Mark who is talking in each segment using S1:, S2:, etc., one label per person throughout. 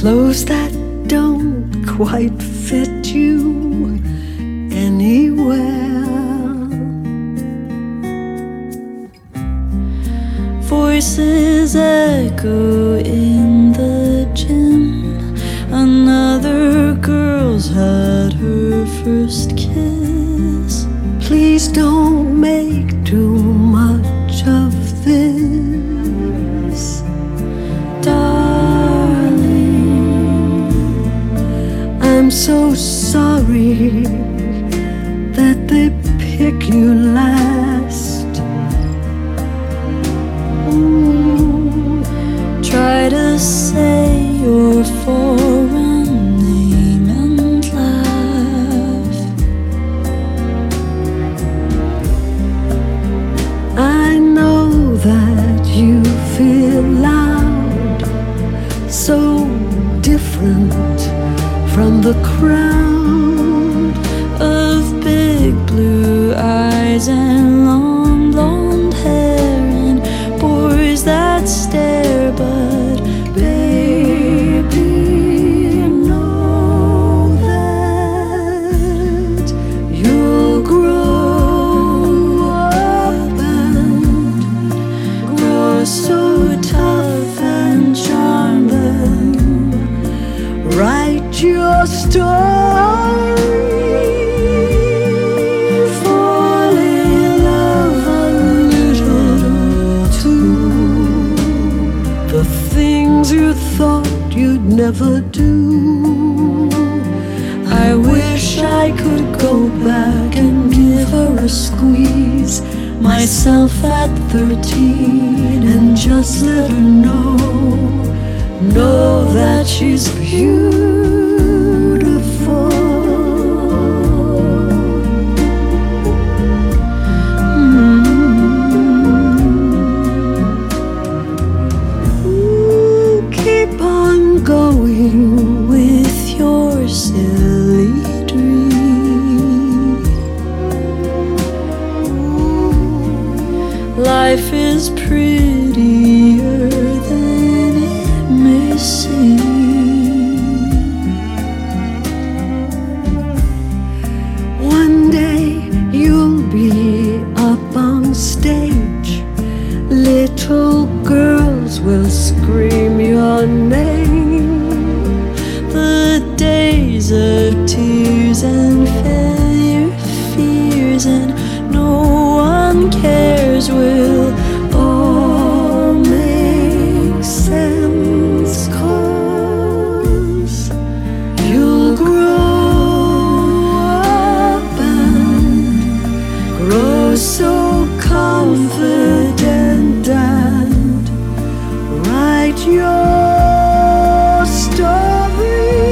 S1: clothes that don't quite fit you anywhere.
S2: Voices echo in the gym. Another girl's had her first kiss.
S1: Please don't make too much of this,
S2: darling.
S1: I'm so sorry that they pick you last.
S2: Try to say your foreign name and laugh.
S1: I know that you feel loud, so different from the crowd
S2: Of big blue eyes and long blonde hair, and boys that stare. But
S1: baby, know that you'll grow up and grow so tough and charm them. Write your story, fall in love a little too. The things you thought you'd never do. I wish I could go back and give her a squeeze, myself at 13, and just let her know that she's beautiful. Keep on going with your silly dream.
S2: life is prettier than it may seem.
S1: One day you'll be up on stage. Little girls will scream your name.
S2: The days of tears and failure, fears, and no one cares will
S1: all make sense, 'cause you'll grow up and grow so confident and write your story,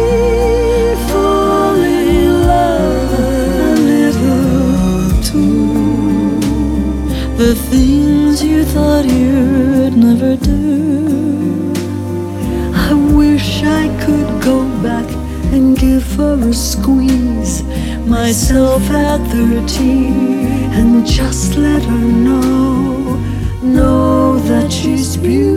S1: fall in love a little too.
S2: the things you thought you'd never do.
S1: I wish I could go back and give her a squeeze, myself at 13, and just let her know that she's beautiful.